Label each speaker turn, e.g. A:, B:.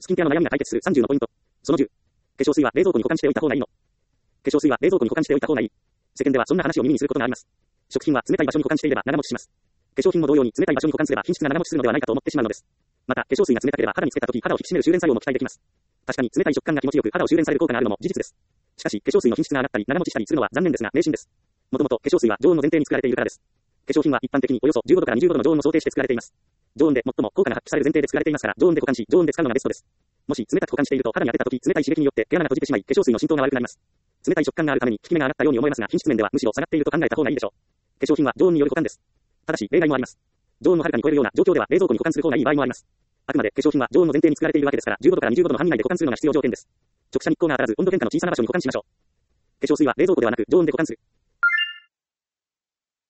A: スキンケアの悩みが解決する30のポイント。その10。化粧水は冷蔵庫に保管しておいた方がいいの。化粧水は冷蔵庫に保管しておいた方がいい。世間ではそんな話を耳にすることがあります。食品は冷たい場所に保管していれば長持ちします。化粧品も同様に冷たい場所に保管すれば品質が長持ちするのではないかと思ってしまうのです。また、化粧水が冷たければ肌につけた時肌を引き締める修練作用も期待できます。確かに冷たい食感が気持ちよく肌を修練される効果があるのも事実です。しかし、化粧水の品質が上がったり長持ちしたりするのは残念ですが迷信です。もともと化粧水は常温の前提に作られているからです。化粧品は一般的におよそ15度から25度の常温を想定して作られています。常温で最も効果が発揮される前提で作られていますから常温で保管し常温で使うのがベストです。もし冷たく保管していると肌に当てた時冷たい刺激によって毛穴が閉じてしまい化粧水の浸透が悪くなります。冷たい食感があるために効き目が上がったように思えますが品質面ではむしろ下がっていると考えた方がいいでしょう。化粧品は常温による保管です。ただし例外もあります。常温の遥かに超えるような状況では冷蔵庫に保管する方がいい場合もあります。あくまで化粧品は常温の前提に作られているわけですから15度から25度の範囲内で保管するのが必要条件です。直射日光が当たらず温度変化の小さな場所に保管しましょう。化粧水は冷蔵庫ではなく常温で保管する。